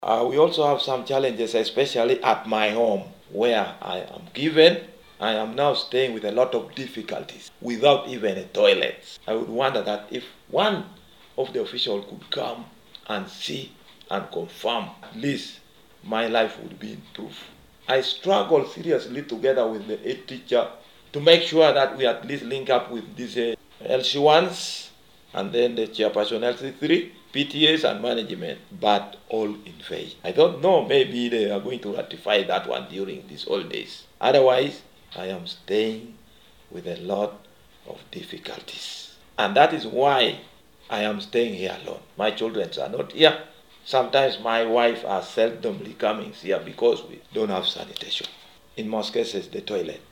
We also have some challenges, especially at my home, where I am now staying with a lot of difficulties without even a toilet. I would wonder that if one of the officials could come and see and confirm, at least my life would be improved. I struggle seriously together with the head teacher to make sure that we at least link up with these LC1s and then the chairperson LC3, PTAs and management, but all in vain. I don't know, maybe they are going to ratify that one during these holidays. Otherwise, I am staying with a lot of difficulties. And that is why I am staying here alone. My children are not here. Sometimes my wife are seldomly coming here because we don't have sanitation. In most cases, the toilet.